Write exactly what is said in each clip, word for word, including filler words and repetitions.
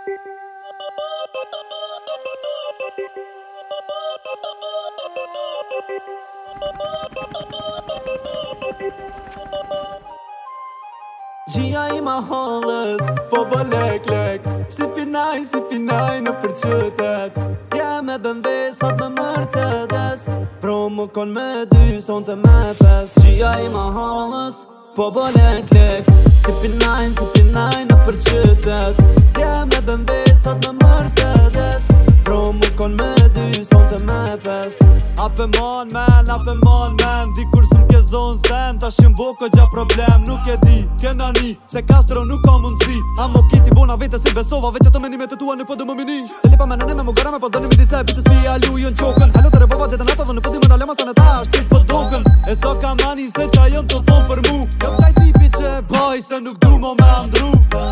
Gjia i ma halës, po bo lek lek Si pinaj, si pinaj në për qytet Je me B M W, sot me Mercedes Pro më kon me dy, son të me pes Gjia i ma halës, po bo lek lek Si pinaj, si pinaj në për qytet Je me B M W, sot me Mercedes Pro më kon me dy, son të me pes Ape mon men, ape mon men Dikur së m'ke zonë sen Ta shim boko gja problem Nuk e di, kena ni Se Castro nuk ka mundësi Amo kiti bona vete si besova Veqe të menimet e tua në po dë më minish Se lipa me nëne me më gara me po dëni mi dice Bitës pia lujon qokën Halo të rebova dhe të nata dhe në po di më në lema sa në ta Shtit po dokën E so ka mani se qa jën të thonë për mu Jop qaj tipi që e baj se nuk du mo me andru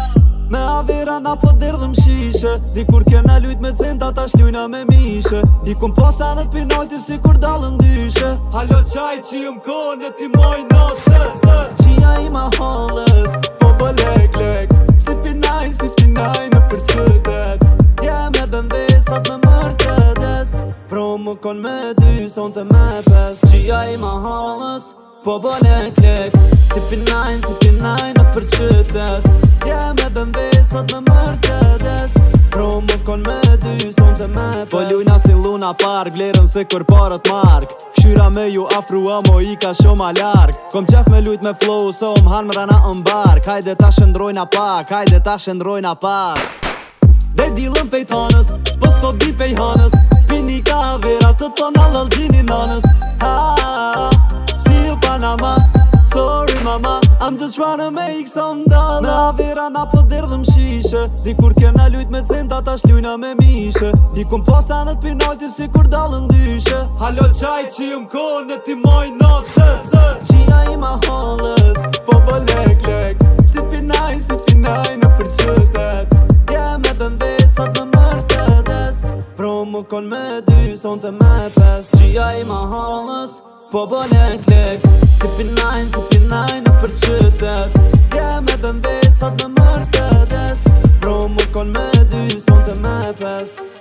Me avera na po derdhëm shishe Dikur kena lujt me centa ta shlujna me mishe I kum posa në t'pinojti si kur dalën dyshe Halo qaj që jëm kone ti moj not se se Gjia i ma halës, po bo lek lek Si pinaj, si pinaj në për qytet Je me B M W, sot me Mercedes Pro më kon me dy, son të me pes Gjia i ma halës, po bo lek lek Si pinaj, si pinaj në për qytet Je me B M W, sot me Mercedes Pro më kon me dy, son të me pes Po lujna si Luna Park, vlerën se kur parët mark Këshyra me ju afru amo i ka shumë a larg Kom qef me lujt me flow, so më han mrana m'bark Hajde ta shëndrojna pak, hajde ta shëndrojna pak Dhe dilën pej tanës, po s'po bi pej hanës Pini ka vera të ton allal gjini nanës Ha, si ju Panama Sorry mama, I'm just trying to make some dollars Me avera na po derdhëm shishe Dikur kena lujt me centa ta shlujna me mishe I kum posa në t'pinojti si kur dalën dyshe Halo qaj që jëm kone ti moj not se se Gjia i ma halës, po bo lek lek Si pinaj, si pinaj në për qytet Je me B M W, sot me Mercedes Pro më kon me dy, son të me pes Gjia i ma halës, po bo lek lek Si pinaj, si pinaj në për qytet Je me B M W, sot me Mercedes Pro më kon me dy, son të me pes